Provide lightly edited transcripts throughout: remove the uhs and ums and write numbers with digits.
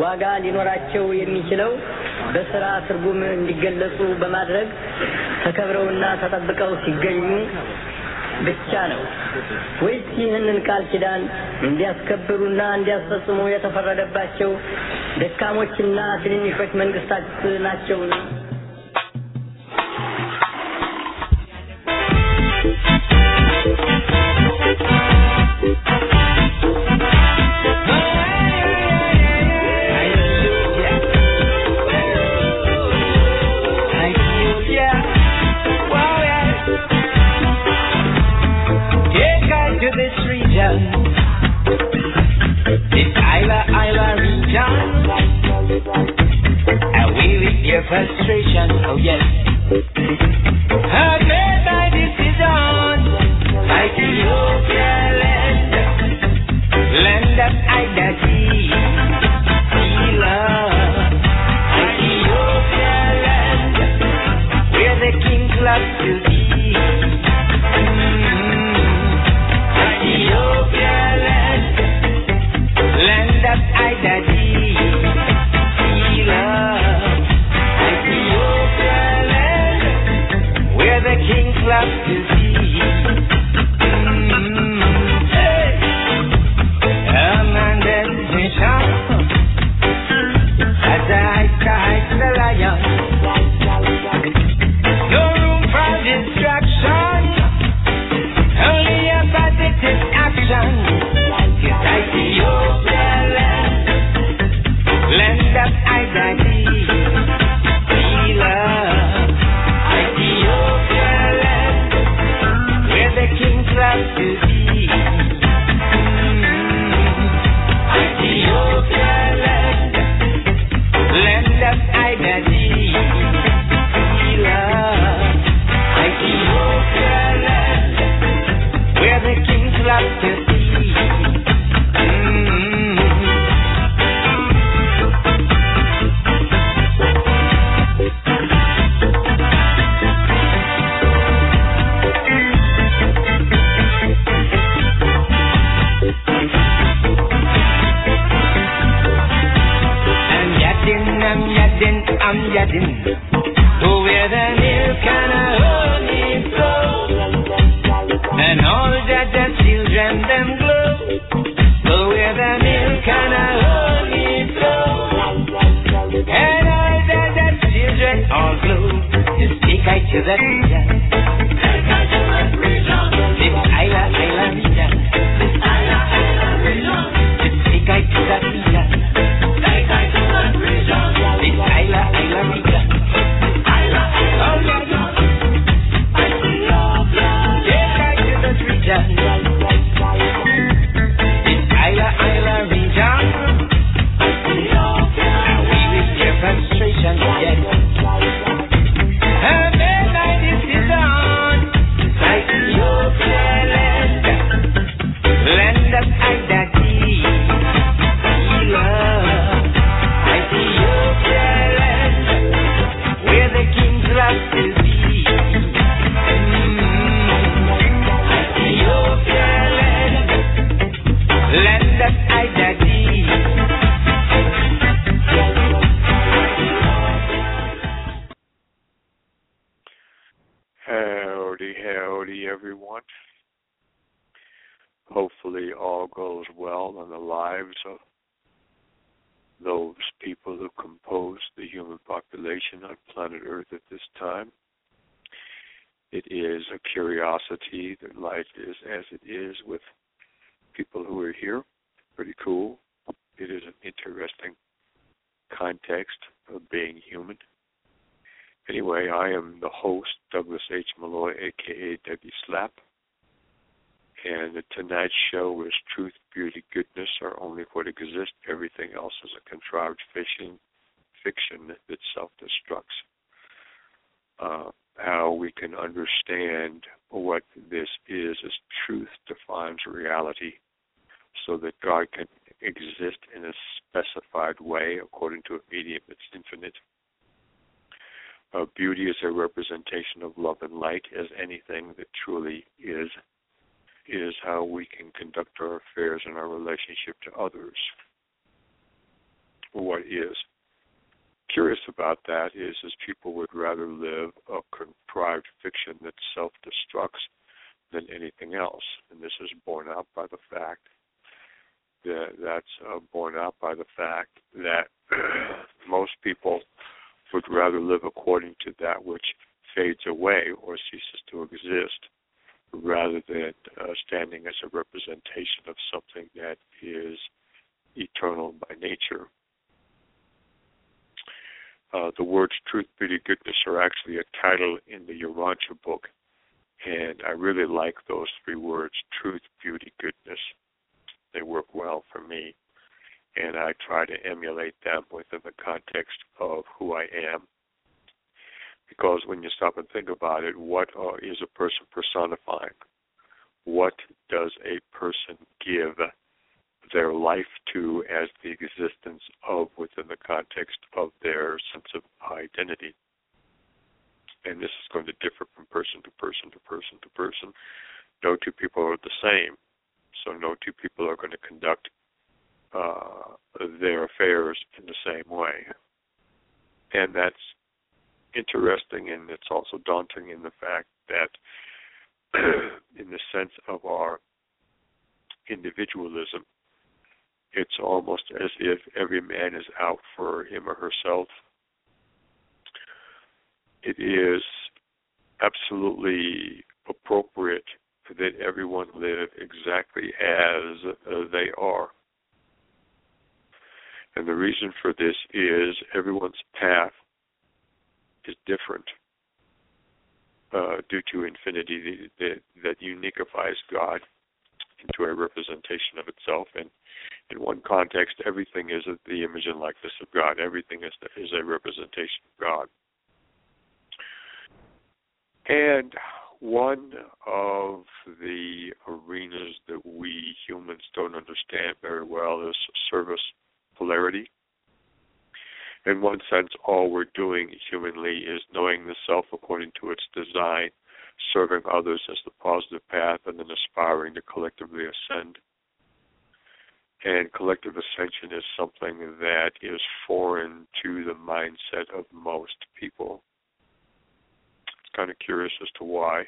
ዋጋ ሊኖራቸው የሚችለው በስራ ትርጉም እንዲገለጹ በማድረግ ተከብረውና ተጠብቀው ሲገኙ ብቻ ነው። ወይስ ይህንን ቃል ኪዳን እንዲያስከብሩና እንዲያስፈጽሙ የተፈረደባቸው ደካሞችና ትንንሾች መንግስታት ናቸውና? Frustration, oh yes. I've made my decision. Ethiopia land, land of identity, love. Ethiopia land, where the kings love to be. Ethiopia land, land of identity, love. The king's love to see. Hey, Amanda Nation, as I strike the lion. No room for distraction, only a positive action. It's Ethiopia land, land of identity, love. Love to be. Ethiopia land, land of identity, love. Ethiopia land, where the kings love to be. I'm yadin, to where the milk and honey flow, and all that the children them glow, to where the milk and honey flow, and all that the children all glow. Just take I to that region, this island region, this island region, just take I to that region. Howdy, everyone. Hopefully all goes well in the lives of those people who compose the human population on planet Earth at this time. It is a curiosity that life is as it is with people who are here. Pretty cool. It is an interesting context of being human. Anyway, I am the host, Douglas H. Malloy, a.k.a. Dougie Slap. And tonight's show is Truth, Beauty, Goodness are only what exists. Everything else is a contrived fiction that self-destructs. How we can understand what this is as truth defines reality so that God can exist in a specified way according to a medium that's infinite. Beauty is a representation of love and light, as anything that truly is how we can conduct our affairs and our relationship to others. what is. Curious about that is people would rather live a contrived fiction that self-destructs than anything else. And this is borne out by the fact that most people would rather live according to that which fades away or ceases to exist, rather than standing as a representation of something that is eternal by nature. The words truth, beauty, goodness are actually a title in the Urantia book, and I really like those three words, truth, beauty, goodness. They work well for me, and I try to emulate them within the context of who I am. Because when you stop and think about it, what is a person personifying? What does a person give their life to as the existence of within the context of their sense of identity? And this is going to differ from person to person to person to person. No two people are the same, so no two people are going to conduct their affairs in the same way. And that's interesting, and it's also daunting in the fact that in the sense of our individualism, it's almost as if every man is out for him or herself. It is absolutely appropriate that everyone live exactly as they are. And the reason for this is everyone's path is different due to infinity that unifies God into a representation of itself. And in one context, everything is the image and likeness of God. Everything is a representation of God. And one of the arenas that we humans don't understand very well is service polarity. In one sense, all we're doing humanly is knowing the self according to its design, serving others as the positive path, and then aspiring to collectively ascend. And collective ascension is something that is foreign to the mindset of most people. It's kind of curious as to why.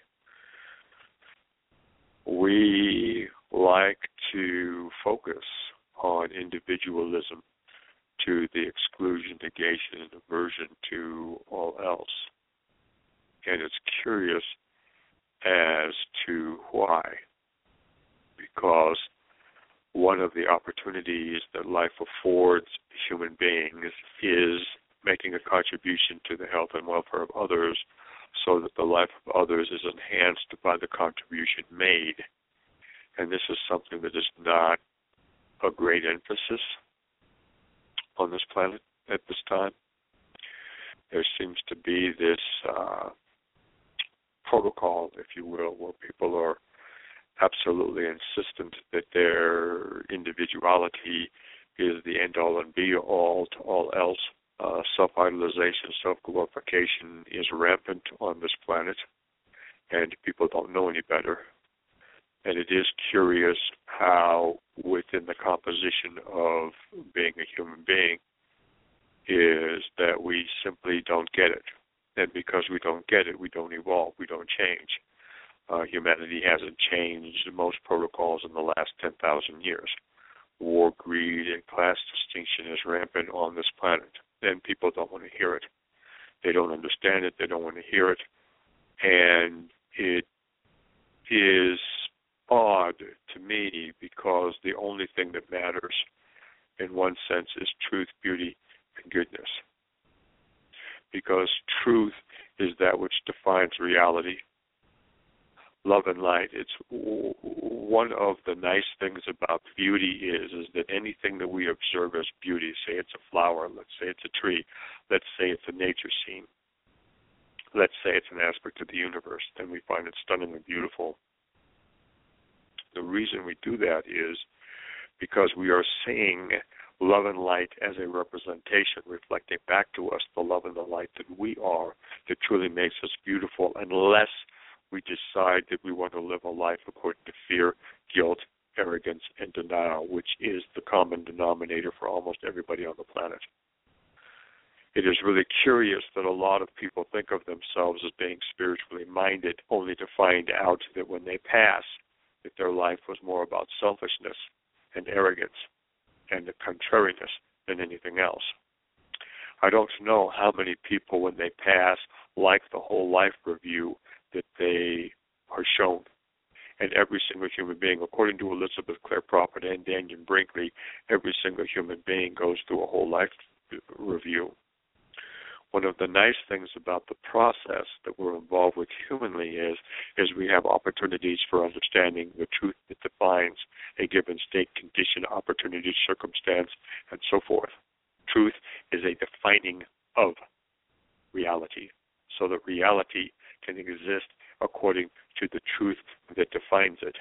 We like to focus on individualism to the exclusion, negation, and aversion to all else. And it's curious as to why. Because one of the opportunities that life affords human beings is making a contribution to the health and welfare of others so that the life of others is enhanced by the contribution made. And this is something that is not a great emphasis on this planet at this time. There seems to be this protocol, if you will, where people are absolutely insistent that their individuality is the end-all and be-all to all else. Self-idolization, self-glorification is rampant on this planet, and people don't know any better. And it is curious how within the composition of being a human being is that we simply don't get it. And because we don't get it, we don't evolve, we don't change. Humanity hasn't changed most protocols in the last 10,000 years. War, greed, and class distinction is rampant on this planet, and people don't want to hear it. They don't understand it, they don't want to hear it, and it is odd to me because the only thing that matters in one sense is truth, beauty, and goodness. Because truth is that which defines reality. Love and light. It's one of the nice things about beauty is that anything that we observe as beauty, say it's a flower, let's say it's a tree, let's say it's a nature scene, let's say it's an aspect of the universe, then we find it stunningly beautiful. The reason we do that is because we are seeing love and light as a representation, reflecting back to us the love and the light that we are, that truly makes us beautiful, unless we decide that we want to live a life according to fear, guilt, arrogance, and denial, which is the common denominator for almost everybody on the planet. It is really curious that a lot of people think of themselves as being spiritually minded, only to find out that when they pass, that their life was more about selfishness and arrogance and the contrariness than anything else. I don't know how many people, when they pass, like the whole life review that they are shown. And every single human being, according to Elizabeth Clare Prophet and Daniel Brinkley, every single human being goes through a whole life review. One of the nice things about the process that we're involved with humanly is we have opportunities for understanding the truth that defines a given state, condition, opportunity, circumstance, and so forth. Truth is a defining of reality, so that reality can exist according to the truth that defines it.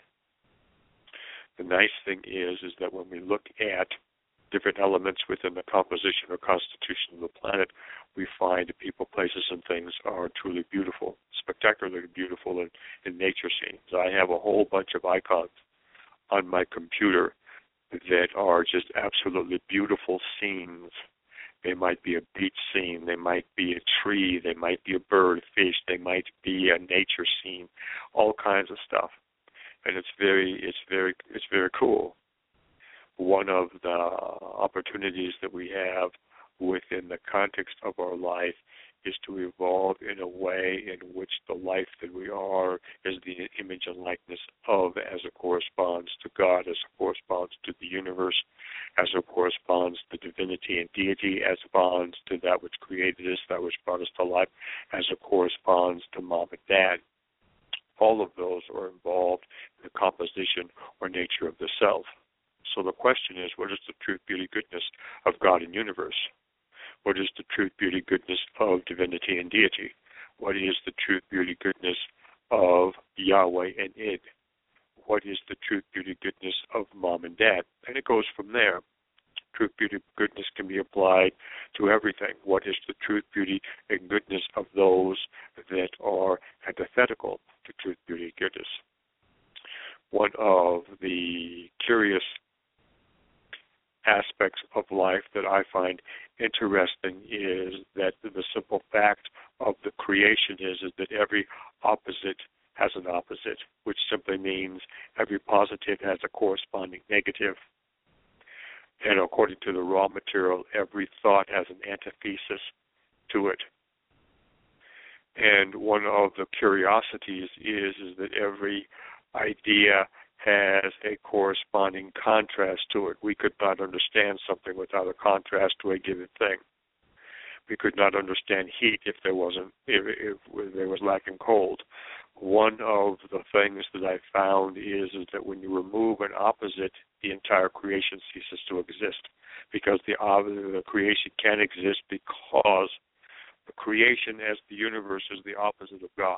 The nice thing is that when we look at different elements within the composition or constitution of the planet, we find that people, places, and things are truly beautiful, spectacularly beautiful in nature scenes. I have a whole bunch of icons on my computer that are just absolutely beautiful scenes. They might be a beach scene, they might be a tree, they might be a bird, fish, they might be a nature scene, all kinds of stuff. And it's very cool. One of the opportunities that we have within the context of our life is to evolve in a way in which the life that we are is the image and likeness of, as it corresponds to God, as it corresponds to the universe, as it corresponds to divinity and deity, as it bonds to that which created us, that which brought us to life, as it corresponds to mom and dad. All of those are involved in the composition or nature of the self. So the question is, what is the truth, beauty, goodness of God and universe? What is the truth, beauty, goodness of divinity and deity? What is the truth, beauty, goodness of Yahweh and Id? What is the truth, beauty, goodness of mom and dad? And it goes from there. Truth, beauty, goodness can be applied to everything. What is the truth, beauty, and goodness of those that are antithetical to truth, beauty, and goodness? One of the curious aspects of life that I find interesting is that the simple fact of the creation is that every opposite has an opposite, which simply means every positive has a corresponding negative. And according to the raw material, every thought has an antithesis to it. And one of the curiosities is that every idea has a corresponding contrast to it. We could not understand something without a contrast to a given thing. We could not understand heat if there was lacking cold. One of the things that I found is that when you remove an opposite, the entire creation ceases to exist, because the creation can't exist because the creation as the universe is the opposite of God.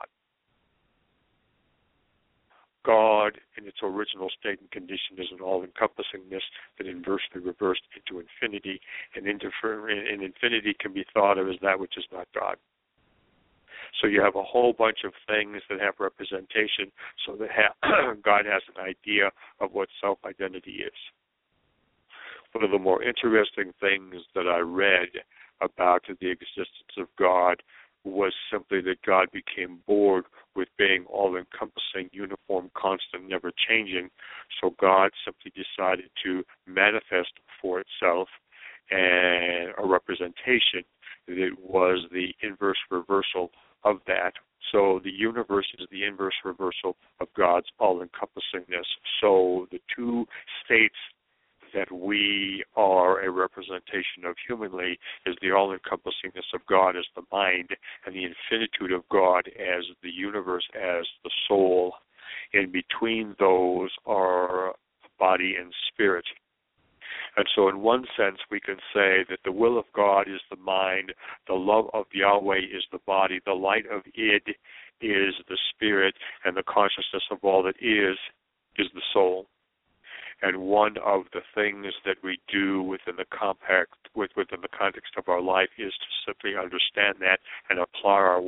God, in its original state and condition, is an all-encompassingness that inversely reversed into infinity, and infinity can be thought of as that which is not God. So you have a whole bunch of things that have representation, so that God has an idea of what self-identity is. One of the more interesting things that I read about the existence of God was simply that God became bored with being all-encompassing, uniform, constant, never changing. So God simply decided to manifest for itself a representation that was the inverse reversal of that. So the universe is the inverse reversal of God's all-encompassingness. So the two states that we are a representation of humanly is the all-encompassingness of God as the mind, and the infinitude of God as the universe, as the soul. In between those are body and spirit. And so in one sense we can say that the will of God is the mind, the love of Yahweh is the body, the light of Id is the spirit, and the consciousness of all that is the soul. And one of the things that we do within the context of our life is to simply understand that and apply our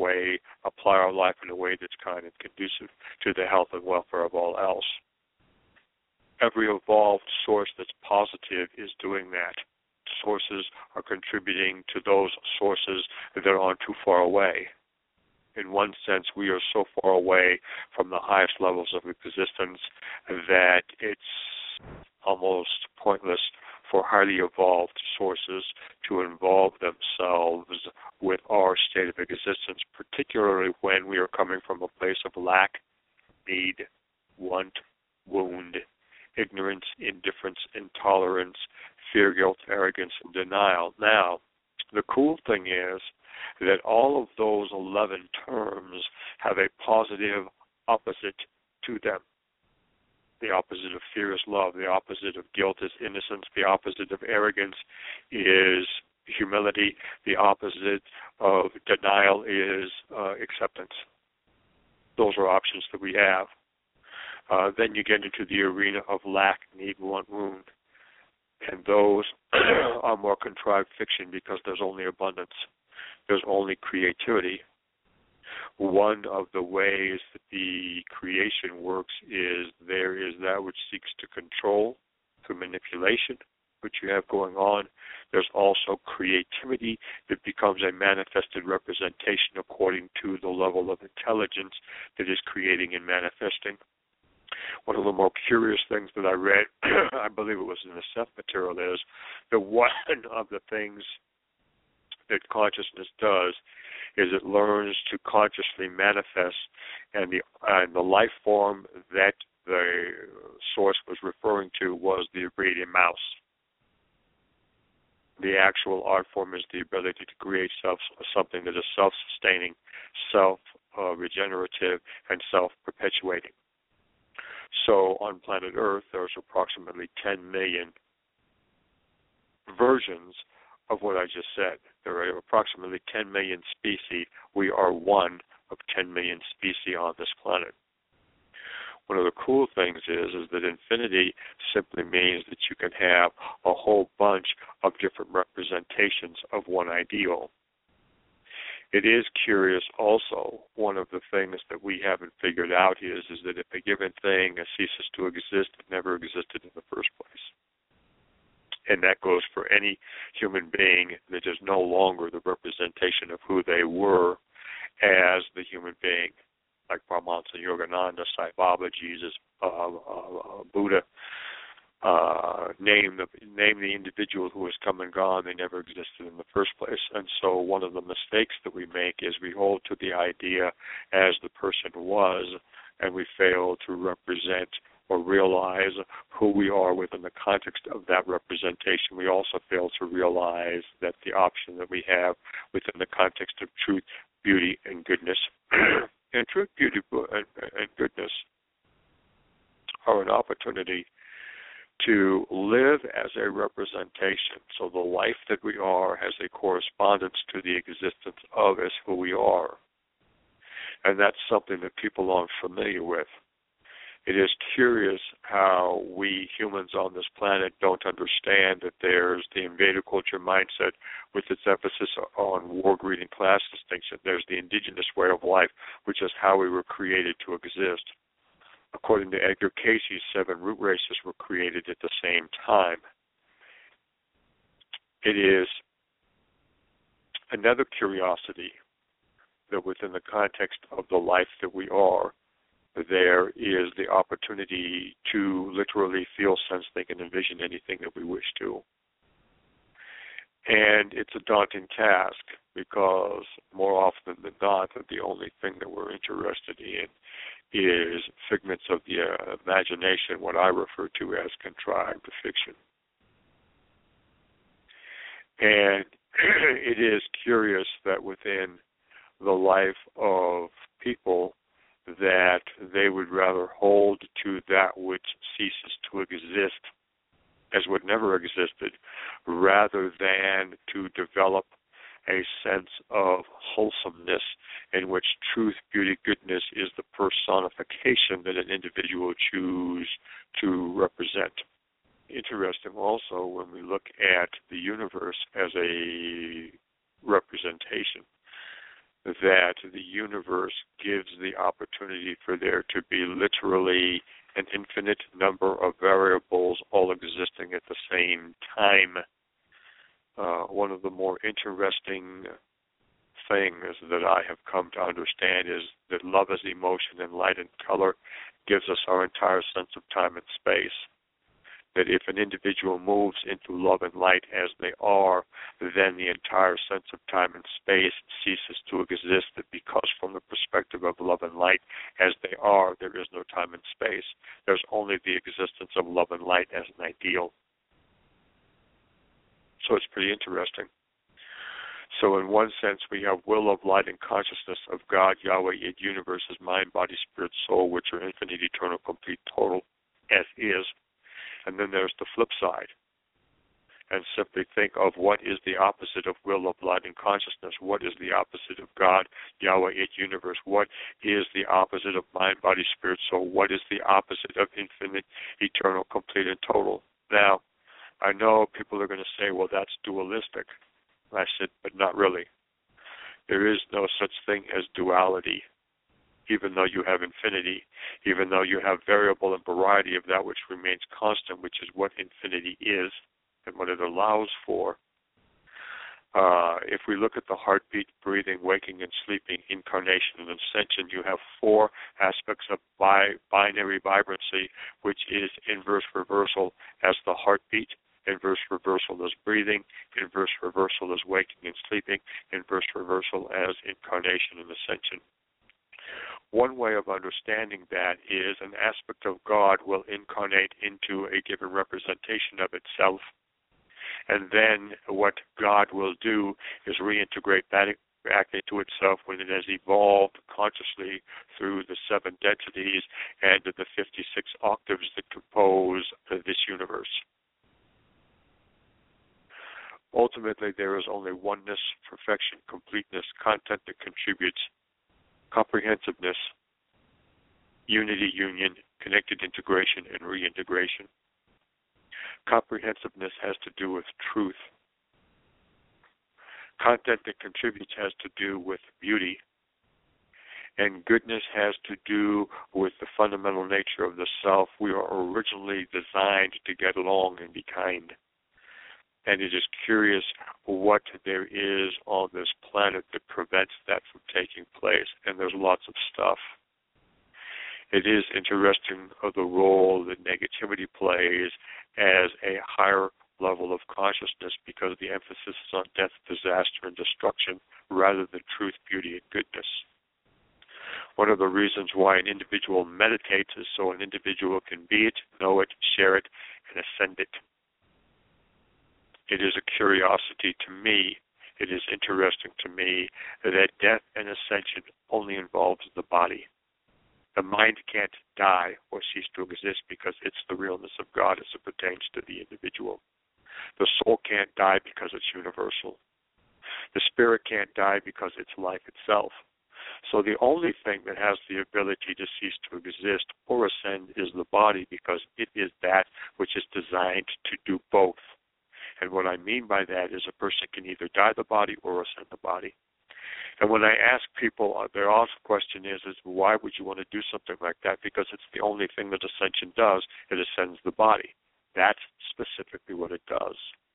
life in a way that's kind and conducive to the health and welfare of all else. Every evolved source that's positive is doing that. Sources are contributing to those sources that aren't too far away. In one sense, we are so far away from the highest levels of existence that it's almost pointless for highly evolved sources to involve themselves with our state of existence, particularly when we are coming from a place of lack, need, want, wound, ignorance, indifference, intolerance, fear, guilt, arrogance, and denial. Now, the cool thing is that all of those 11 terms have a positive opposite to them. The opposite of fear is love. The opposite of guilt is innocence. The opposite of arrogance is humility. The opposite of denial is acceptance. Those are options that we have. Then you get into the arena of lack, need, want, wound. And those are more contrived fiction because there's only abundance. There's only creativity. One of the ways that the creation works is there is that which seeks to control through manipulation, which you have going on. There's also creativity that becomes a manifested representation according to the level of intelligence that is creating and manifesting. One of the more curious things that I read, I believe it was in the Seth material, is that one of the things that consciousness does is it learns to consciously manifest, and the life form that the source was referring to was the Abradian mouse. The actual art form is the ability to create something that is self-sustaining, self-regenerative, and self-perpetuating. So on planet Earth, there's approximately 10 million versions of what I just said. There are approximately 10 million species. We are one of 10 million species on this planet. One of the cool things is that infinity simply means that you can have a whole bunch of different representations of one ideal. It is curious also, one of the things that we haven't figured out is that if a given thing ceases to exist, it never existed in the first place. And that goes for any human being that is no longer the representation of who they were as the human being, like Paramahansa Yogananda, Sai Baba, Jesus, Buddha. Name the individual who has come and gone. They never existed in the first place. And so one of the mistakes that we make is we hold to the idea as the person was, and we fail to represent or realize who we are within the context of that representation. We also fail to realize that the option that we have within the context of truth, beauty, and goodness, and truth, beauty, and goodness are an opportunity to live as a representation. So the life that we are has a correspondence to the existence of as who we are. And that's something that people aren't familiar with. It is curious how we humans on this planet don't understand that there's the invader culture mindset with its emphasis on war, greed, and class distinction. There's the indigenous way of life, which is how we were created to exist. According to Edgar Cayce, 7 root races were created at the same time. It is another curiosity that within the context of the life that we are, there is the opportunity to literally feel, sense, think, and envision anything that we wish to. And it's a daunting task because more often than not, the only thing that we're interested in is figments of the imagination, what I refer to as contrived fiction. And it is curious that within the life of people that they would rather hold to that which ceases to exist as what never existed rather than to develop a sense of wholesomeness in which truth, beauty, goodness is the personification that an individual chooses to represent. Interesting also when we look at the universe as a representation, that the universe gives the opportunity for there to be literally an infinite number of variables all existing at the same time. One of the more interesting things that I have come to understand is that love as emotion and light and color gives us our entire sense of time and space. That if an individual moves into love and light as they are, then the entire sense of time and space ceases to exist, because from the perspective of love and light as they are, there is no time and space. There's only the existence of love and light as an ideal. So it's pretty interesting. So in one sense, we have will of light and consciousness of God, Yahweh, Yid, universe as mind, body, spirit, soul, which are infinite, eternal, complete, total, as is. And then there's the flip side. And simply think of what is the opposite of will of light and consciousness. What is the opposite of God, Yahweh, It, universe? What is the opposite of mind, body, spirit, soul? What is the opposite of infinite, eternal, complete, and total? Now, I know people are going to say, well, that's dualistic. I said, but not really. There is no such thing as duality. Even though you have infinity, even though you have variable and variety of that which remains constant, which is what infinity is and what it allows for. If we look at the heartbeat, breathing, waking, and sleeping, incarnation, and ascension, you have four aspects of binary vibrancy, which is inverse reversal as the heartbeat, inverse reversal as breathing, inverse reversal as waking and sleeping, inverse reversal as incarnation and ascension. One way of understanding that is an aspect of God will incarnate into a given representation of itself, and then what God will do is reintegrate that back into itself when it has evolved consciously through the 7 densities and the 56 octaves that compose this universe. Ultimately, there is only oneness, perfection, completeness, content that contributes, comprehensiveness, unity, union, connected integration, and reintegration. Comprehensiveness has to do with truth. Content that contributes has to do with beauty. And goodness has to do with the fundamental nature of the self. We are originally designed to get along and be kind. And it is curious what there is on this planet that prevents that from taking place. And there's lots of stuff. It is interesting the role that negativity plays as a higher level of consciousness, because the emphasis is on death, disaster, and destruction rather than truth, beauty, and goodness. One of the reasons why an individual meditates is so an individual can be it, know it, share it, and ascend it. It is a curiosity to me, it is interesting to me that death and ascension only involves the body. The mind can't die or cease to exist because it's the realness of God as it pertains to the individual. The soul can't die because it's universal. The spirit can't die because it's life itself. So the only thing that has the ability to cease to exist or ascend is the body, because it is that which is designed to do both. And what I mean by that is a person can either die the body or ascend the body. And when I ask people, their question is why would you want to do something like that? Because it's the only thing that ascension does. It ascends the body. That's specifically what it does.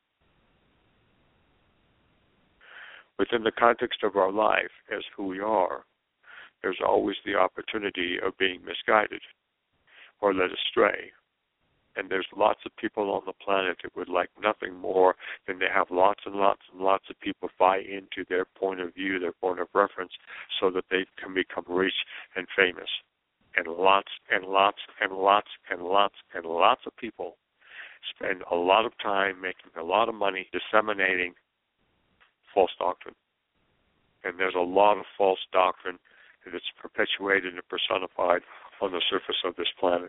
Within the context of our life as who we are, there's always the opportunity of being misguided or led astray. And there's lots of people on the planet that would like nothing more than to have lots and lots and lots of people buy into their point of view, their point of reference, so that they can become rich and famous. And lots and lots and lots and lots and lots of people spend a lot of time making a lot of money disseminating false doctrine. And there's a lot of false doctrine that is perpetuated and personified on the surface of this planet.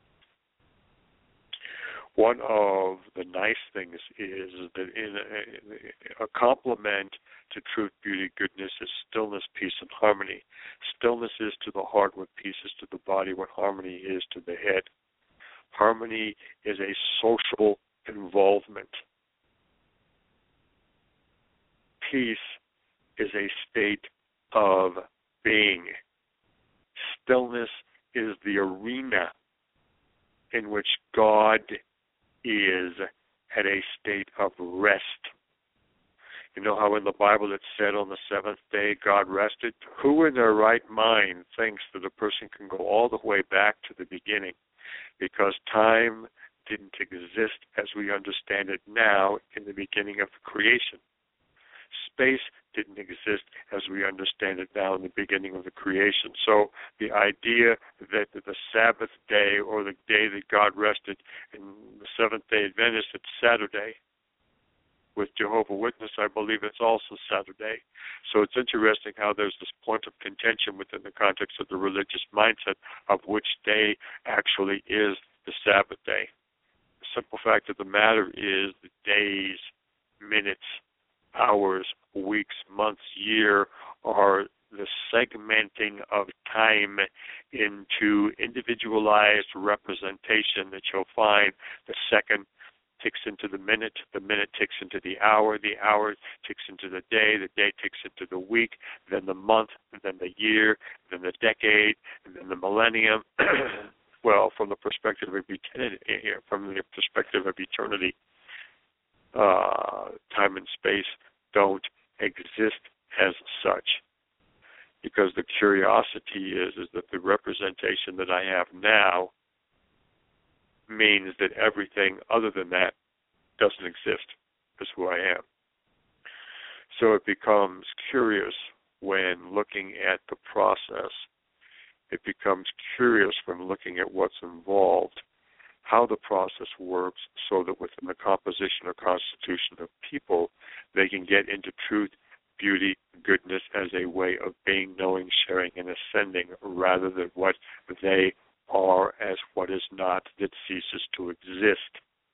One of the nice things is that in a complement to truth, beauty, goodness is stillness, peace, and harmony. Stillness is to the heart what peace is to the body, what harmony is to the head. Harmony is a social involvement. Peace is a state of being. Stillness is the arena in which God is at a state of rest. You know how in the Bible it said on the seventh day God rested? Who in their right mind thinks that a person can go all the way back to the beginning? Because time didn't exist as we understand it now in the beginning of the creation. Space didn't exist as we understand it now in the beginning of the creation. So the idea that the Sabbath day or the day that God rested in the Seventh-day Adventist, it's Saturday. With Jehovah's Witness, I believe it's also Saturday. So it's interesting how there's this point of contention within the context of the religious mindset of which day actually is the Sabbath day. The simple fact of the matter is the days, minutes, hours, weeks, months, year are the segmenting of time into individualized representation that you'll find the second ticks into the minute ticks into the hour ticks into the day ticks into the week, then the month, then the year, then the decade, and then the millennium. Well, from the perspective of eternity, time and space don't exist as such. Because the curiosity is that the representation that I have now means that everything other than that doesn't exist as who I am. So it becomes curious when looking at the process. It becomes curious when looking at what's involved, how the process works, so that within the composition or constitution of people, they can get into truth, beauty, goodness as a way of being, knowing, sharing, and ascending, rather than what they are as what is not that ceases to exist.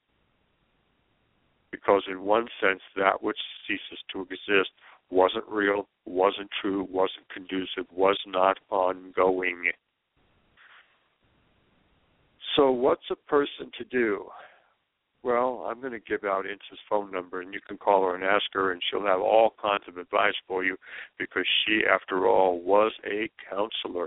Because in one sense, that which ceases to exist wasn't real, wasn't true, wasn't conducive, was not ongoing. So what's a person to do? Well, I'm going to give out Ince's phone number, and you can call her and ask her, and she'll have all kinds of advice for you, because she, after all, was a counselor.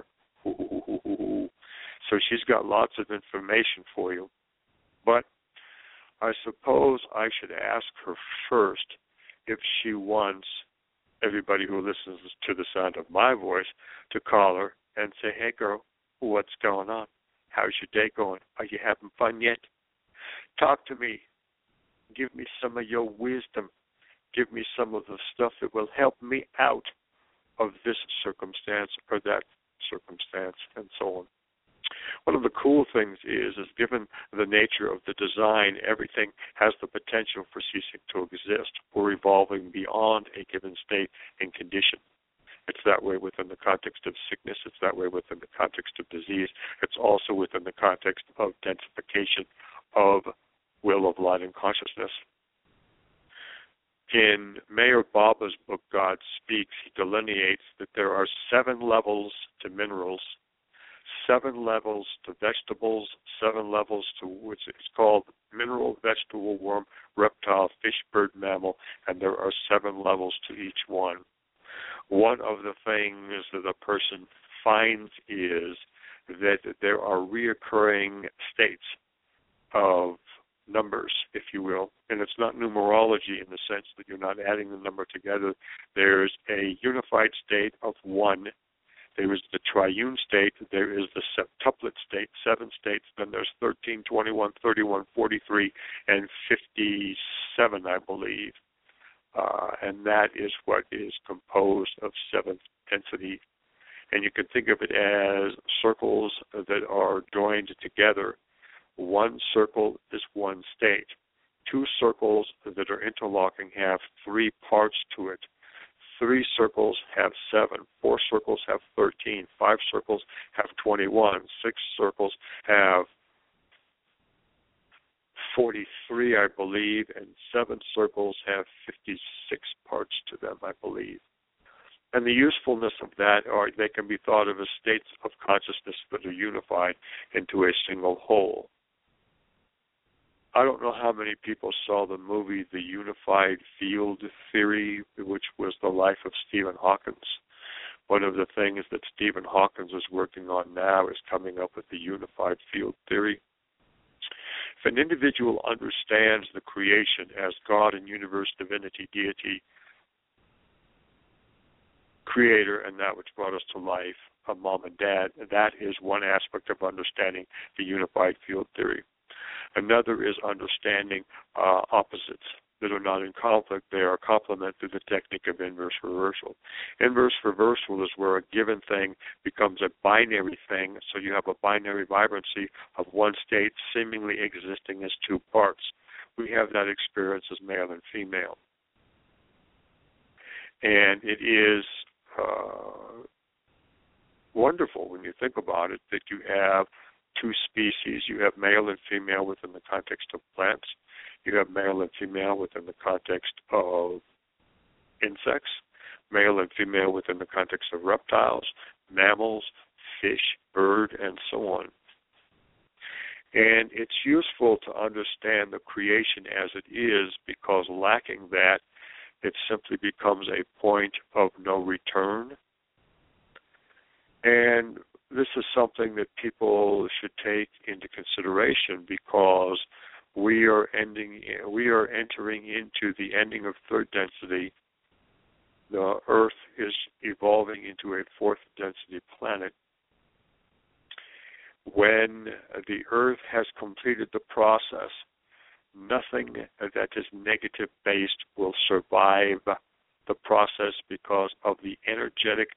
So she's got lots of information for you. But I suppose I should ask her first if she wants everybody who listens to the sound of my voice to call her and say, hey, girl, what's going on? How's your day going? Are you having fun yet? Talk to me. Give me some of your wisdom. Give me some of the stuff that will help me out of this circumstance or that circumstance, and so on. One of the cool things is given the nature of the design, everything has the potential for ceasing to exist or evolving beyond a given state and condition. It's that way within the context of sickness. It's that way within the context of disease. It's also within the context of densification of will of light and consciousness. In Mayor Baba's book, God Speaks, he delineates that there are 7 levels to minerals, 7 levels to vegetables, 7 levels to which is called mineral, vegetable, worm, reptile, fish, bird, mammal, and there are 7 levels to each one. One of the things that a person finds is that there are reoccurring states of numbers, if you will, and it's not numerology in the sense that you're not adding the number together. There's a unified state of 1. There is the triune state. There is the septuplet state, 7 states. Then there's 13, 21, 31, 43, and 57, I believe. And that is what is composed of 7th density. And you can think of it as circles that are joined together. 1 circle is 1 state. 2 circles that are interlocking have 3 parts to it. 3 circles have 7. 4 circles have 13. 5 circles have 21. 6 circles have 43, I believe, and 7 circles have 56 parts to them, I believe. And the usefulness of that are they can be thought of as states of consciousness that are unified into a single whole. I don't know how many people saw the movie The Unified Field Theory, which was the life of Stephen Hawking. One of the things that Stephen Hawking is working on now is coming up with the Unified Field Theory. If an individual understands the creation as God and universe, divinity, deity, creator, and that which brought us to life, a mom and dad, that is one aspect of understanding the unified field theory. Another is understanding opposites that are not in conflict. They are complement through the technique of inverse reversal. Inverse reversal is where a given thing becomes a binary thing, so you have a binary vibrancy of one state seemingly existing as two parts. We have that experience as male and female. And it is wonderful when you think about it that you have two species. You have male and female within the context of plants. You have male and female within the context of insects, male and female within the context of reptiles, mammals, fish, bird, and so on. And it's useful to understand the creation as it is, because lacking that, it simply becomes a point of no return. And this is something that people should take into consideration, because we are entering into the ending of third density. The Earth is evolving into a fourth density planet. When the Earth has completed the process, nothing that is negative-based will survive the process because of the energetic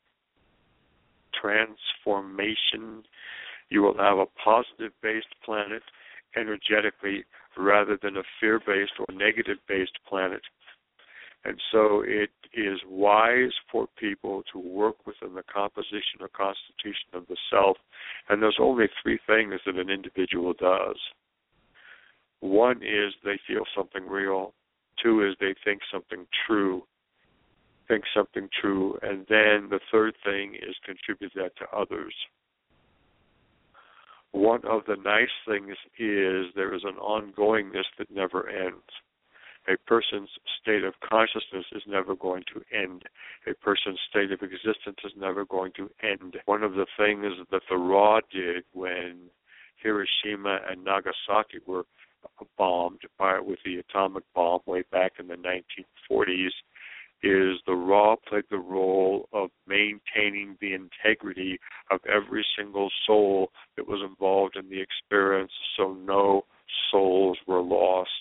transformation. You will have a positive-based planet energetically rather than a fear-based or negative-based planet. And so it is wise for people to work within the composition or constitution of the self. And there's only three things that an individual does. One is they feel something real. Two is they think something true. And then the third thing is contribute that to others. One of the nice things is there is an ongoingness that never ends. A person's state of consciousness is never going to end. A person's state of existence is never going to end. One of the things that the Ra did when Hiroshima and Nagasaki were bombed with the atomic bomb way back in the 1940s is the Ra played the role of maintaining the integrity of every single soul that was involved in the experience, so no souls were lost.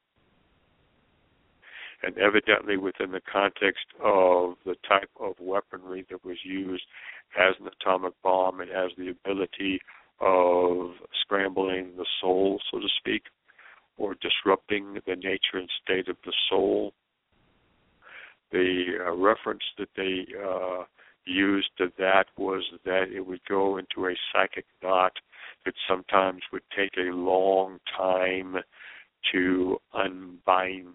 And evidently within the context of the type of weaponry that was used as an atomic bomb, it has the ability of scrambling the soul, so to speak, or disrupting the nature and state of the soul. The reference that they used to that was that it would go into a psychic knot that sometimes would take a long time to unbind.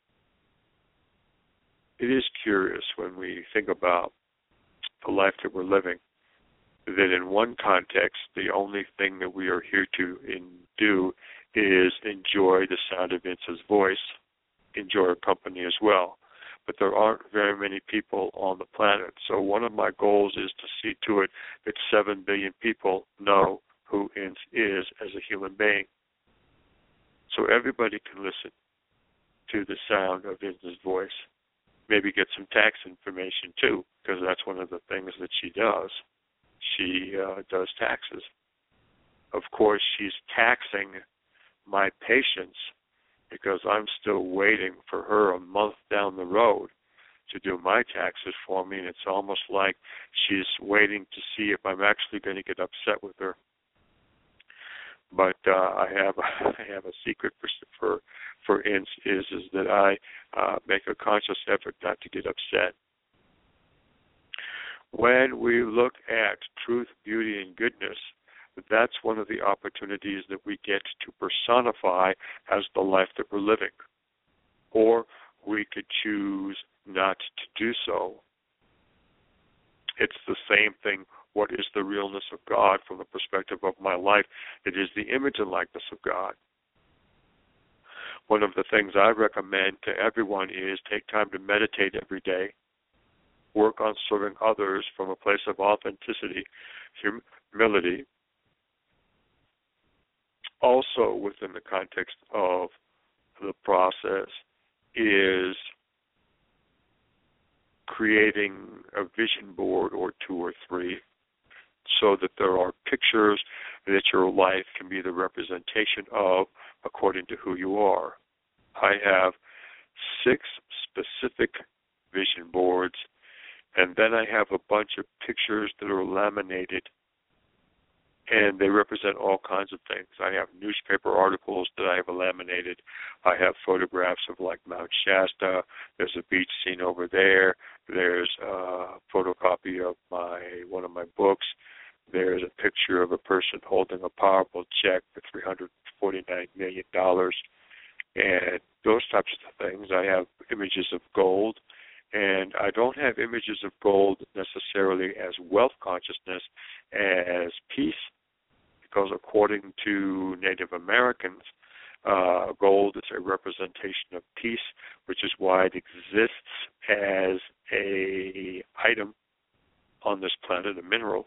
It is curious when we think about the life that we're living, that in one context, the only thing that we are here to do is enjoy the sound of Vince's voice, enjoy her company as well. But there aren't very many people on the planet. So one of my goals is to see to it that 7 billion people know who Ince is as a human being. So everybody can listen to the sound of Ince's voice. Maybe get some tax information too, because that's one of the things that she does. She does taxes. Of course, she's taxing my patience because I'm still waiting for her a month down the road to do my taxes for me, and it's almost like she's waiting to see if I'm actually going to get upset with her. But I have a secret for Ince is that I make a conscious effort not to get upset. When we look at truth, beauty, and goodness, that's one of the opportunities that we get to personify as the life that we're living. Or we could choose not to do so. It's the same thing. What is the realness of God from the perspective of my life? It is the image and likeness of God. One of the things I recommend to everyone is take time to meditate every day. Work on serving others from a place of authenticity, humility, Also, within the context of the process is creating a vision board or two or three so that there are pictures that your life can be the representation of according to who you are. I have 6 specific vision boards, and then I have a bunch of pictures that are laminated, and they represent all kinds of things. I have newspaper articles that I have laminated. I have photographs of like Mount Shasta. There's a beach scene over there. There's a photocopy of one of my books. There's a picture of a person holding a powerful check for $349 million. And those types of things. I have images of gold. And I don't have images of gold necessarily as wealth consciousness, as peace, because according to Native Americans, gold is a representation of peace, which is why it exists as a item on this planet, a mineral.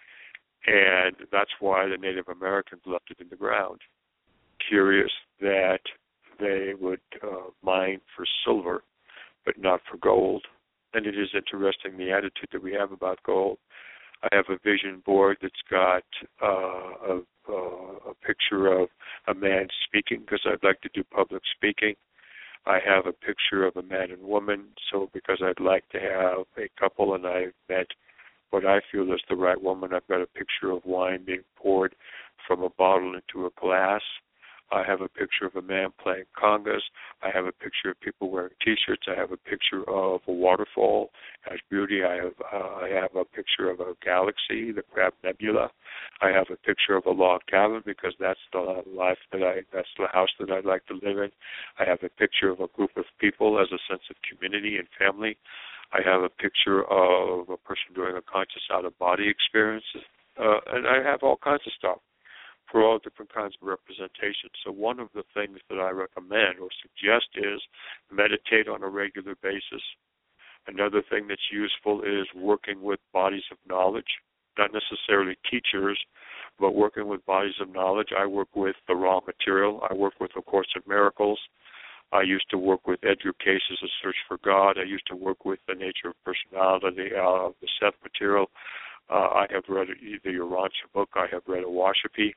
And that's why the Native Americans left it in the ground. Curious that they would mine for silver, but not for gold. And it is interesting the attitude that we have about gold. I have a vision board that's got a picture of a man speaking because I'd like to do public speaking. I have a picture of a man and woman, so because I'd like to have a couple and I've met what I feel is the right woman. I've got a picture of wine being poured from a bottle into a glass. I have a picture of a man playing congas. I have a picture of people wearing T-shirts. I have a picture of a waterfall as beauty. I have a picture of a galaxy, the Crab Nebula. I have a picture of a log cabin because that's the house that I'd like to live in. I have a picture of a group of people as a sense of community and family. I have a picture of a person doing a conscious out-of-body experience, and I have all kinds of stuff for all different kinds of representation. So one of the things that I recommend or suggest is meditate on a regular basis. Another thing that's useful is working with bodies of knowledge, not necessarily teachers, but working with bodies of knowledge. I work with the raw material. I work with A Course in Miracles. I used to work with Edgar Case's A Search for God. I used to work with The Nature of Personality, the Seth material. I have read the Urantia book. I have read Awashipi.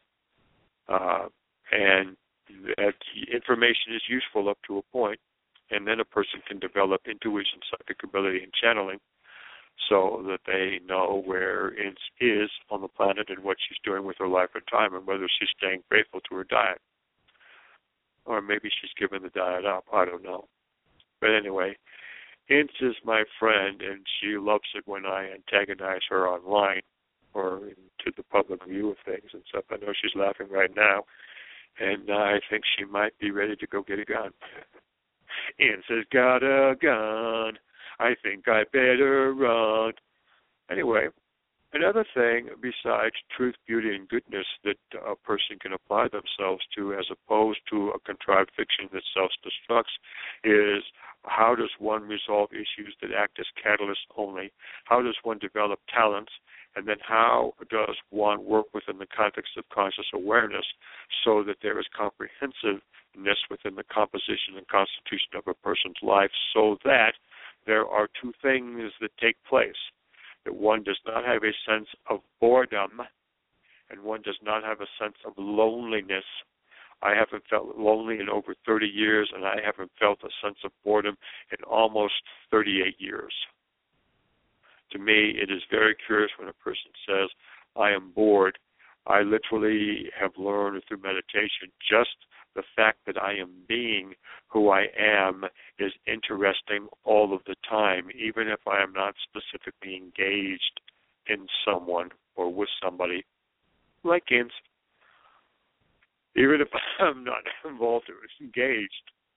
And that information is useful up to a point, and then a person can develop intuition, psychic ability, and channeling so that they know where it is on the planet and what she's doing with her life and time and whether she's staying faithful to her diet. Or maybe she's given the diet up. I don't know. But anyway, Ince is my friend, and she loves it when I antagonize her online or into the public view of things and stuff. I know she's laughing right now, and I think she might be ready to go get a gun. Ince has got a gun. I think I better run. Anyway, another thing besides truth, beauty, and goodness that a person can apply themselves to as opposed to a contrived fiction that self-destructs is how does one resolve issues that act as catalysts only? How does one develop talents? And then how does one work within the context of conscious awareness so that there is comprehensiveness within the composition and constitution of a person's life so that there are two things that take place, that one does not have a sense of boredom and one does not have a sense of loneliness. I haven't felt lonely in over 30 years, and I haven't felt a sense of boredom in almost 38 years. To me, it is very curious when a person says, I am bored. I literally have learned through meditation just the fact that I am being who I am is interesting all of the time, even if I am not specifically engaged in someone or with somebody, like Ince. Even if I'm not involved or engaged,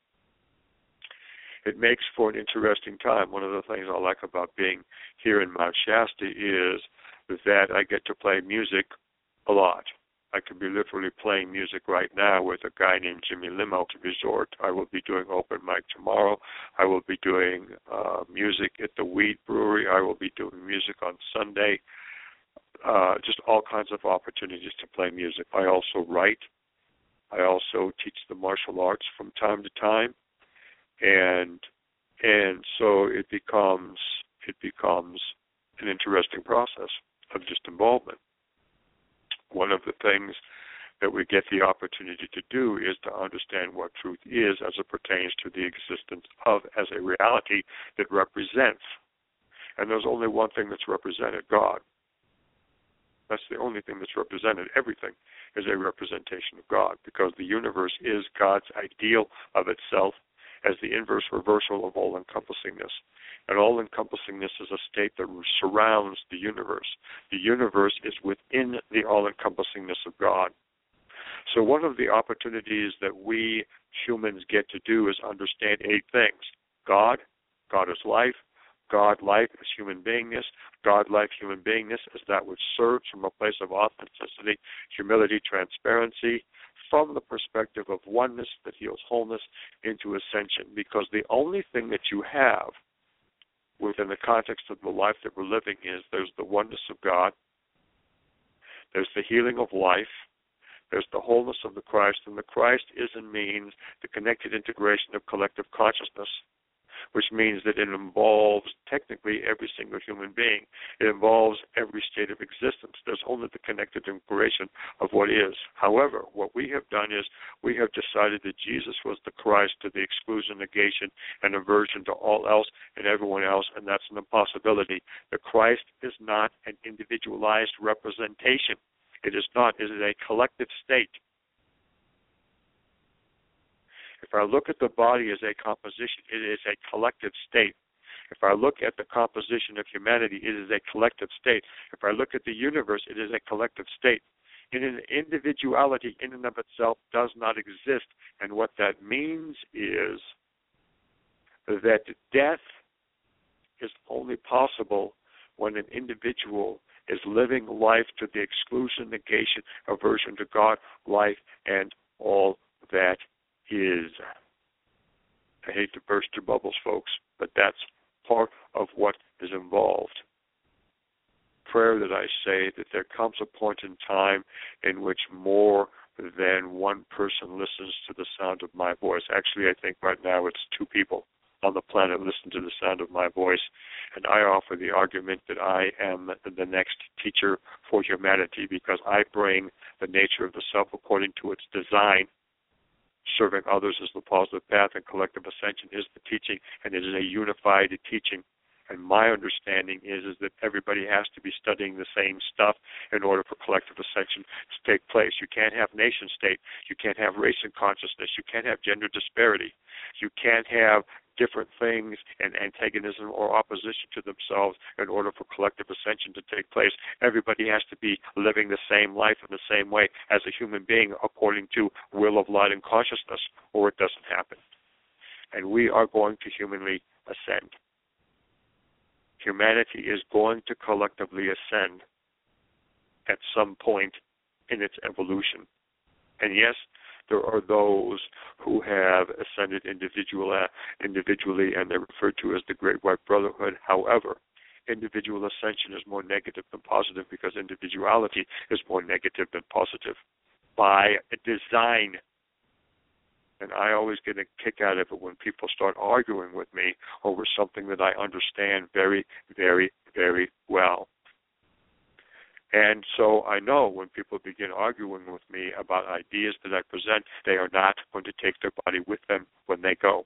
it makes for an interesting time. One of the things I like about being here in Mount Shasta is that I get to play music a lot. I could be literally playing music right now with a guy named Jimmy Limo Resort. I will be doing open mic tomorrow. I will be doing music at the Weed Brewery. I will be doing music on Sunday. Just all kinds of opportunities to play music. I also write. I also teach the martial arts from time to time, and so it becomes an interesting process of just involvement. One of the things that we get the opportunity to do is to understand what truth is as it pertains to the existence of as a reality that represents. And there's only one thing that's represented, God. That's the only thing that's represented. Everything is a representation of God, because the universe is God's ideal of itself as the inverse reversal of all-encompassingness. And all-encompassingness is a state that surrounds the universe. The universe is within the all-encompassingness of God. So one of the opportunities that we humans get to do is understand 8 things. God is life. God, life is human beingness. God, life, human beingness is that which serves from a place of authenticity, humility, transparency, from the perspective of oneness that heals wholeness into ascension. Because the only thing that you have within the context of the life that we're living is there's the oneness of God, there's the healing of life, there's the wholeness of the Christ, and the Christ is and means the connected integration of collective consciousness, which means that it involves technically every single human being. It involves every state of existence. There's only the connected integration of what is. However, what we have done is we have decided that Jesus was the Christ to the exclusion, negation, and aversion to all else and everyone else, and that's an impossibility. The Christ is not an individualized representation. It is not. It is a collective state. If I look at the body as a composition, it is a collective state. If I look at the composition of humanity, it is a collective state. If I look at the universe, it is a collective state. And an individuality in and of itself does not exist. And what that means is that death is only possible when an individual is living life to the exclusion, negation, aversion to God, life, and all that is. I hate to burst your bubbles, folks, but that's part of what is involved. Prayer that I say that there comes a point in time in which more than one person listens to the sound of my voice. Actually, I think right now it's 2 people on the planet listen to the sound of my voice, and I offer the argument that I am the next teacher for humanity because I bring the nature of the self according to its design. Serving others is the positive path, and collective ascension is the teaching, and it is a unified teaching. And my understanding is that everybody has to be studying the same stuff in order for collective ascension to take place. You can't have nation state. You can't have race and consciousness. You can't have gender disparity. You can't have different things and antagonism or opposition to themselves in order for collective ascension to take place. Everybody has to be living the same life in the same way as a human being according to will of light and consciousness, or it doesn't happen. And we are going to humanly ascend. Humanity is going to collectively ascend at some point in its evolution. And yes, there are those who have ascended individually, and they're referred to as the Great White Brotherhood. However, individual ascension is more negative than positive because individuality is more negative than positive by design. And I always get a kick out of it when people start arguing with me over something that I understand very, very, very well. And so I know when people begin arguing with me about ideas that I present, they are not going to take their body with them when they go.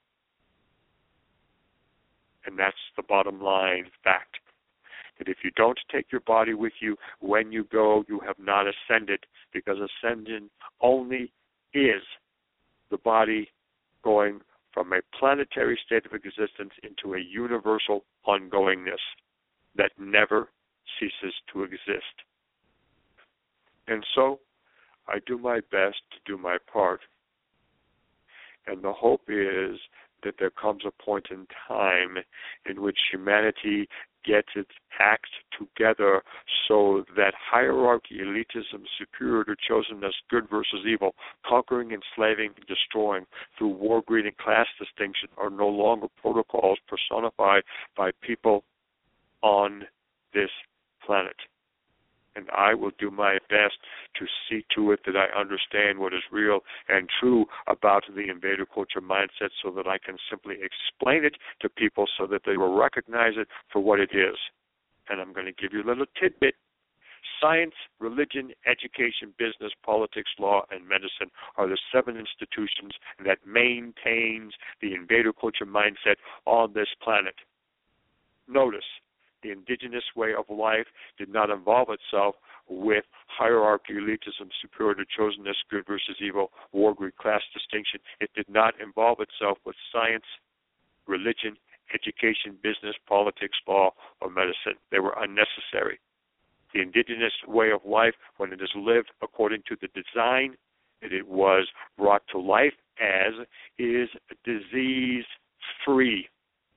And that's the bottom line fact. That if you don't take your body with you when you go, you have not ascended, because ascension only is the body going from a planetary state of existence into a universal ongoingness that never ceases to exist. And so I do my best to do my part. And the hope is that there comes a point in time in which humanity gets its act together so that hierarchy, elitism, superiority, chosenness, good versus evil, conquering, enslaving, destroying through war, greed, and class distinction are no longer protocols personified by people on this planet. And I will do my best to see to it that I understand what is real and true about the invader culture mindset so that I can simply explain it to people so that they will recognize it for what it is. And I'm going to give you a little tidbit. Science, religion, education, business, politics, law, and medicine are the 7 institutions that maintains the invader culture mindset on this planet. Notice, the indigenous way of life did not involve itself with hierarchy, elitism, superiority, chosenness, good versus evil, war, greed, class distinction. It did not involve itself with science, religion, education, business, politics, law, or medicine. They were unnecessary. The indigenous way of life, when it is lived according to the design that it was brought to life as, is disease-free.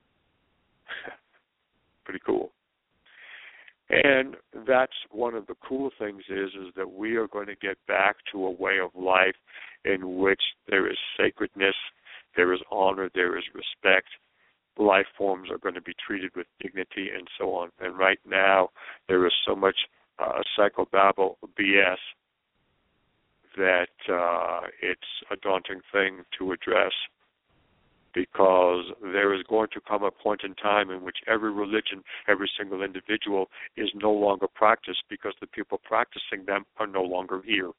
Pretty cool. And that's one of the cool things is that we are going to get back to a way of life in which there is sacredness, there is honor, there is respect. Life forms are going to be treated with dignity and so on. And right now, there is so much psychobabble BS that it's a daunting thing to address, because there is going to come a point in time in which every religion, every single individual is no longer practiced because the people practicing them are no longer here.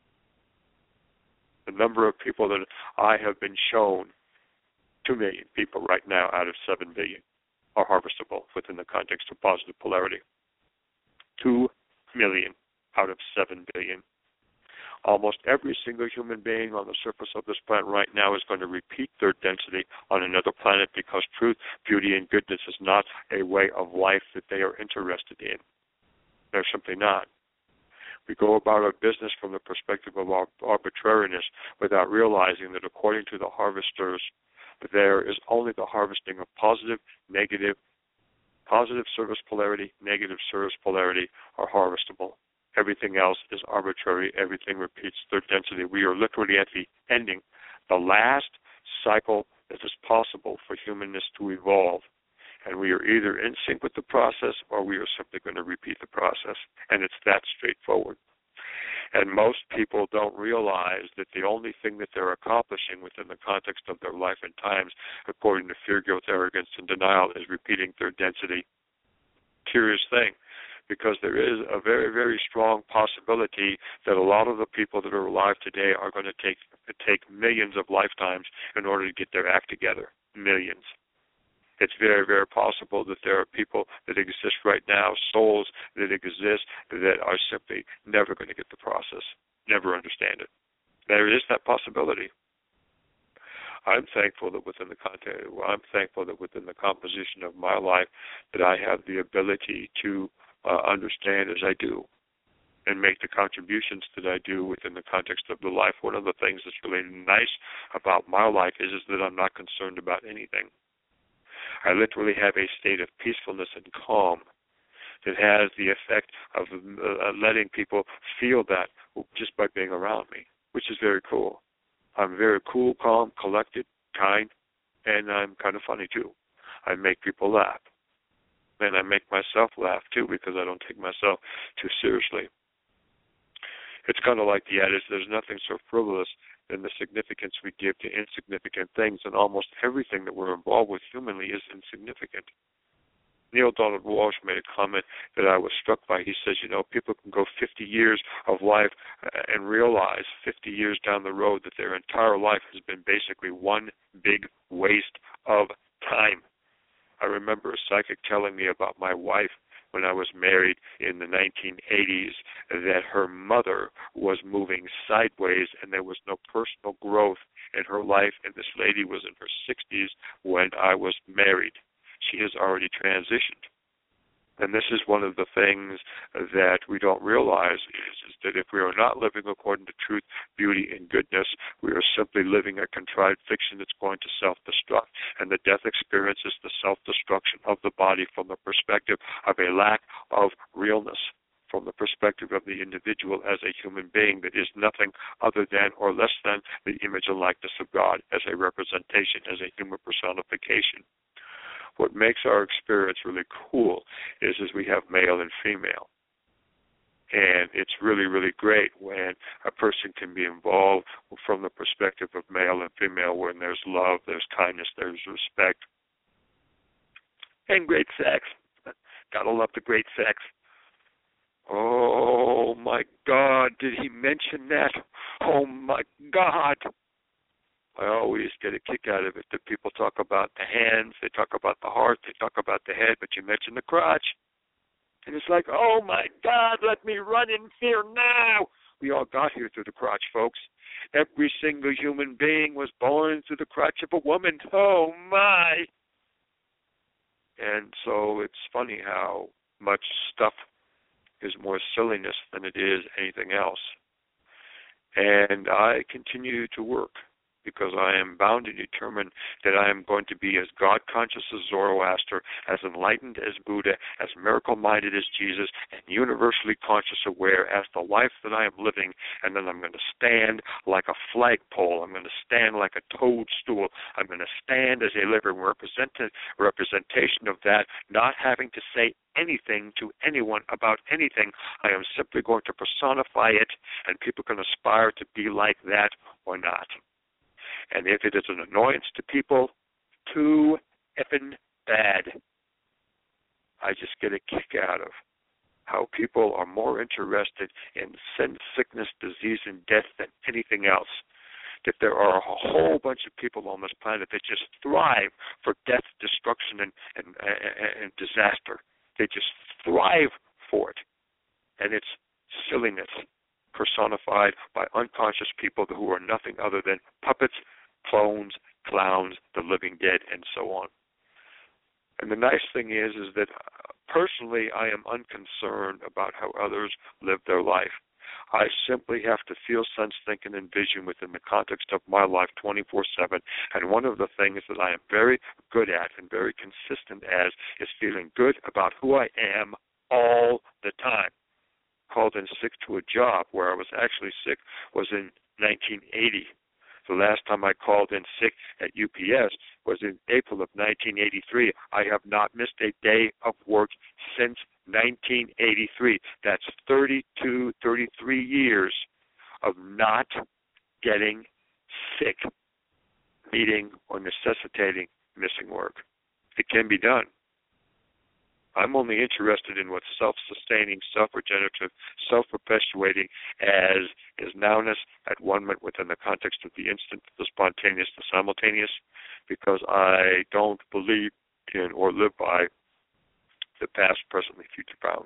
The number of people that I have been shown, 2 million people right now out of 7 billion, are harvestable within the context of positive polarity. 2 million out of 7 billion. Almost every single human being on the surface of this planet right now is going to repeat their density on another planet because truth, beauty, and goodness is not a way of life that they are interested in. They're simply not. We go about our business from the perspective of arbitrariness without realizing that according to the harvesters, there is only the harvesting of positive, negative, positive service polarity, negative service polarity are harvestable. Everything else is arbitrary. Everything repeats their density. We are literally at the ending, the last cycle that is possible for humanness to evolve. And we are either in sync with the process or we are simply going to repeat the process. And it's that straightforward. And most people don't realize that the only thing that they're accomplishing within the context of their life and times, according to fear, guilt, arrogance, and denial, is repeating their density. Curious thing, because there is a very, very strong possibility that a lot of the people that are alive today are going to take millions of lifetimes in order to get their act together. Millions. It's very, very possible that there are people that exist right now, souls that exist, that are simply never going to get the process, never understand it. There is that possibility. I'm thankful that within the composition of my life that I have the ability to understand as I do and make the contributions that I do within the context of the life. One of the things that's really nice about my life is that I'm not concerned about anything. I literally have a state of peacefulness and calm that has the effect of letting people feel that just by being around me, which is very cool. I'm very cool, calm, collected, kind, and I'm kind of funny too. I make people laugh. And I make myself laugh too because I don't take myself too seriously. It's kind of like the adage, there's nothing so frivolous than the significance we give to insignificant things, and almost everything that we're involved with humanly is insignificant. Neil Donald Walsh made a comment that I was struck by. He says, people can go 50 years of life and realize 50 years down the road that their entire life has been basically one big waste of time. I remember a psychic telling me about my wife when I was married in the 1980s that her mother was moving sideways and there was no personal growth in her life, and this lady was in her 60s when I was married. She has already transitioned. And this is one of the things that we don't realize is that if we are not living according to truth, beauty, and goodness, we are simply living a contrived fiction that's going to self-destruct. And the death experience is the self-destruction of the body from the perspective of a lack of realness, from the perspective of the individual as a human being that is nothing other than or less than the image and likeness of God as a representation, as a human personification. What makes our experience really cool is we have male and female. And it's really, really great when a person can be involved from the perspective of male and female, when there's love, there's kindness, there's respect, and great sex. Gotta love the great sex. Oh, my God, did he mention that? Oh, my God. I always get a kick out of it that people talk about the hands, they talk about the heart, they talk about the head, but you mention the crotch. And it's like, oh, my God, let me run in fear now. We all got here through the crotch, folks. Every single human being was born through the crotch of a woman. Oh, my. And so it's funny how much stuff is more silliness than it is anything else. And I continue to work because I am bound and determined that I am going to be as God-conscious as Zoroaster, as enlightened as Buddha, as miracle-minded as Jesus, and universally conscious aware as the life that I am living. And then I'm going to stand like a flagpole. I'm going to stand like a toadstool. I'm going to stand as a living representation of that, not having to say anything to anyone about anything. I am simply going to personify it, and people can aspire to be like that or not. And if it is an annoyance to people, too effing bad. I just get a kick out of how people are more interested in sin, sickness, disease, and death than anything else. That there are a whole bunch of people on this planet that just thrive for death, destruction, and disaster. They just thrive for it. And it's silliness personified by unconscious people who are nothing other than puppets, clones, clowns, the living dead, and so on. And the nice thing is that personally I am unconcerned about how others live their life. I simply have to feel, sense, think, and envision within the context of my life 24/7. And one of the things that I am very good at and very consistent as is feeling good about who I am all the time. Called in sick to a job where I was actually sick was in 1980. The last time I called in sick at UPS was in April of 1983. I have not missed a day of work since 1983. That's 32, 33 years of not getting sick, needing or necessitating missing work. It can be done. I'm only interested in what's self-sustaining, self-regenerative, self-perpetuating, as is nowness at one moment within the context of the instant, the spontaneous, the simultaneous, because I don't believe in or live by the past, presently, future bound.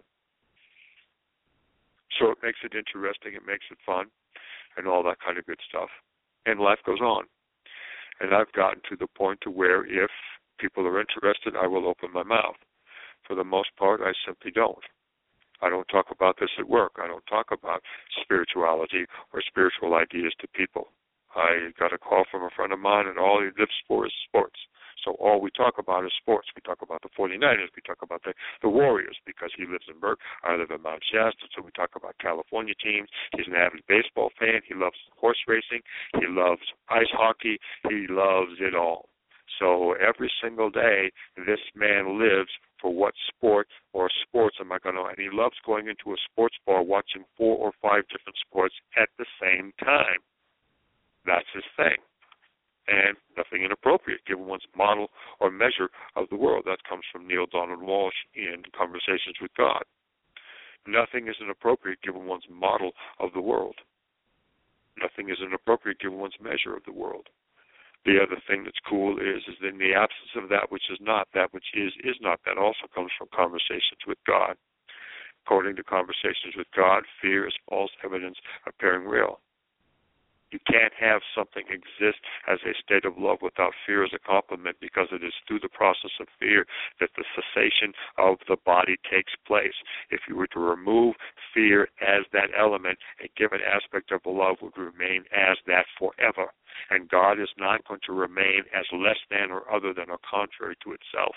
So it makes it interesting, it makes it fun, and all that kind of good stuff. And life goes on. And I've gotten to the point to where if people are interested, I will open my mouth. For the most part, I simply don't. I don't talk about this at work. I don't talk about spirituality or spiritual ideas to people. I got a call from a friend of mine, and all he lives for is sports. So all we talk about is sports. We talk about the 49ers. We talk about the Warriors because he lives in Burke. I live in Mount Shasta, so we talk about California teams. He's an avid baseball fan. He loves horse racing. He loves ice hockey. He loves it all. So every single day, this man lives for what sport or sports am I going to, and he loves going into a sports bar watching 4 or 5 different sports at the same time. That's his thing. And nothing inappropriate given one's model or measure of the world. That comes from Neil Donald Walsh in Conversations with God. Nothing is inappropriate given one's model of the world. Nothing is inappropriate given one's measure of the world. The other thing that's cool is in the absence of that which is not, that which is not. That also comes from Conversations with God. According to Conversations with God, fear is false evidence appearing real. You can't have something exist as a state of love without fear as a complement, because it is through the process of fear that the cessation of the body takes place. If you were to remove fear as that element, a given aspect of love would remain as that forever. And God is not going to remain as less than or other than or contrary to itself.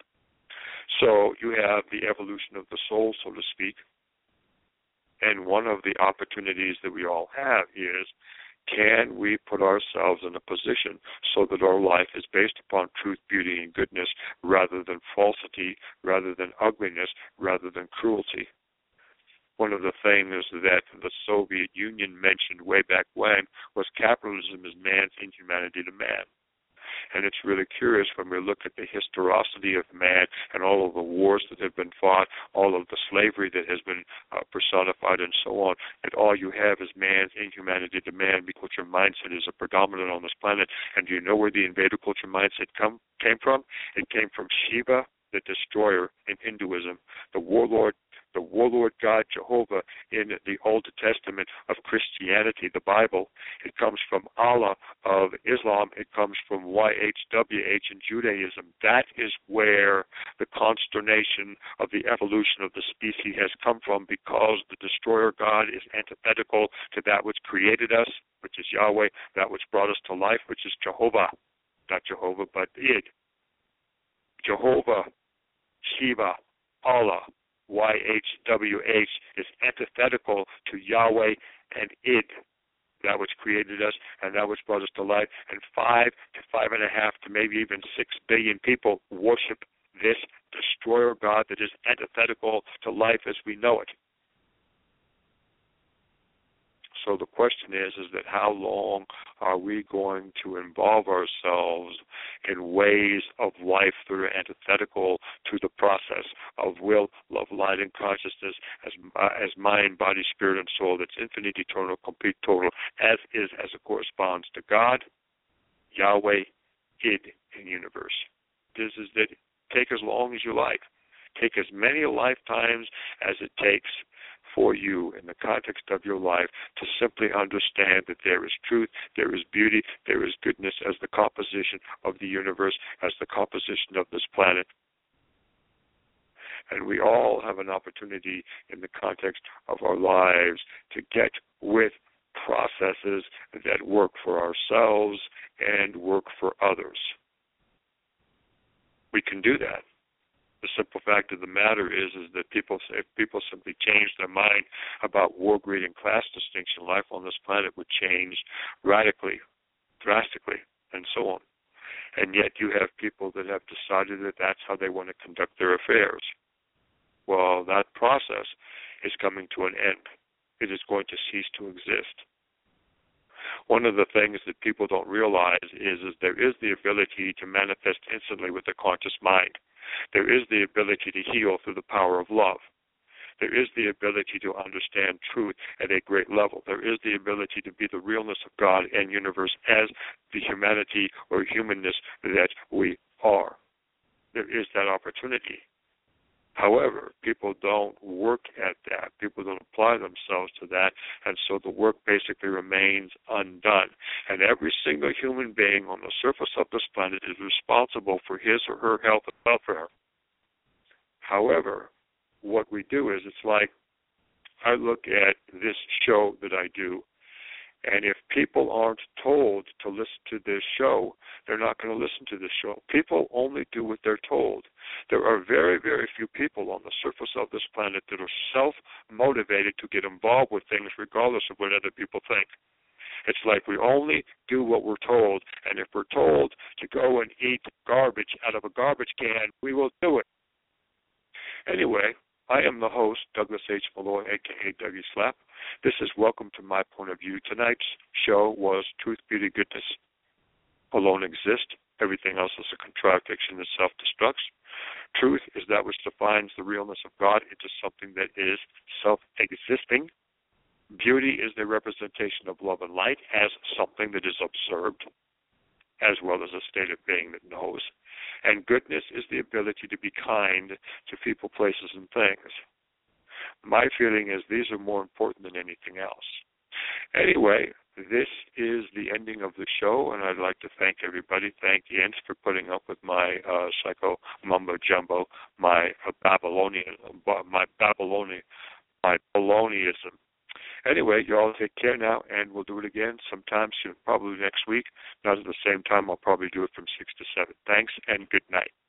So you have the evolution of the soul, so to speak. And one of the opportunities that we all have is, can we put ourselves in a position so that our life is based upon truth, beauty, and goodness rather than falsity, rather than ugliness, rather than cruelty? One of the things that the Soviet Union mentioned way back when was capitalism is man's inhumanity to man. And it's really curious when we look at the historicity of man and all of the wars that have been fought, all of the slavery that has been personified and so on, that all you have is man's inhumanity to man because your mindset is a predominant on this planet. And do you know where the invader culture mindset came from? It came from Shiva, the destroyer in Hinduism, the warlord God Jehovah in the Old Testament of Christianity, the Bible. It comes from Allah of Islam. It comes from YHWH in Judaism. That is where the consternation of the evolution of the species has come from, because the destroyer God is antithetical to that which created us, which is Yahweh, that which brought us to life, which is Jehovah. Not Jehovah, but Id. Jehovah, Shiva, Allah, YHWH is antithetical to Yahweh and Id, that which created us and that which brought us to life. And 5 to 5.5 to maybe even 6 billion people worship this destroyer God that is antithetical to life as we know it. So the question is that how long are we going to involve ourselves in ways of life that are antithetical to the process of will, love, light, and consciousness as mind, body, spirit, and soul that's infinite, eternal, complete, total, as it corresponds to God, Yahweh, Id, and universe. This is that take as long as you like. Take as many lifetimes as it takes for you in the context of your life to simply understand that there is truth, there is beauty, there is goodness as the composition of the universe, as the composition of this planet. And we all have an opportunity in the context of our lives to get with processes that work for ourselves and work for others. We can do that. The simple fact of the matter is that if people simply change their mind about war, greed, and class distinction, life on this planet would change radically, drastically, and so on. And yet you have people that have decided that that's how they want to conduct their affairs. Well, that process is coming to an end. It is going to cease to exist. One of the things that people don't realize is there is the ability to manifest instantly with the conscious mind. There is the ability to heal through the power of love. There is the ability to understand truth at a great level. There is the ability to be the realness of God and universe as the humanity or humanness that we are. There is that opportunity. However, people don't work at that. People don't apply themselves to that, and so the work basically remains undone. And every single human being on the surface of this planet is responsible for his or her health and welfare. However, what we do is it's like I look at this show that I do, and if people aren't told to listen to this show, they're not going to listen to this show. People only do what they're told. There are very, very few people on the surface of this planet that are self-motivated to get involved with things regardless of what other people think. It's like we only do what we're told, and if we're told to go and eat garbage out of a garbage can, we will do it. Anyway, I am the host, Douglas H. Malloy, a.k.a. Dougie Slap. This is Welcome to My Point of View. Tonight's show was Truth, Beauty, Goodness alone exist. Everything else is a contradiction that self-destructs. Truth is that which defines the realness of God into something that is self-existing. Beauty is the representation of love and light as something that is observed, as well as a state of being that knows. And goodness is the ability to be kind to people, places, and things. My feeling is these are more important than anything else. Anyway, this is the ending of the show, and I'd like to thank everybody. Thank Jens for putting up with my psycho mumbo jumbo, my baloneyism. Anyway, you all take care now, and we'll do it again sometime soon, probably next week. Not at the same time. I'll probably do it from 6 to 7. Thanks, and good night.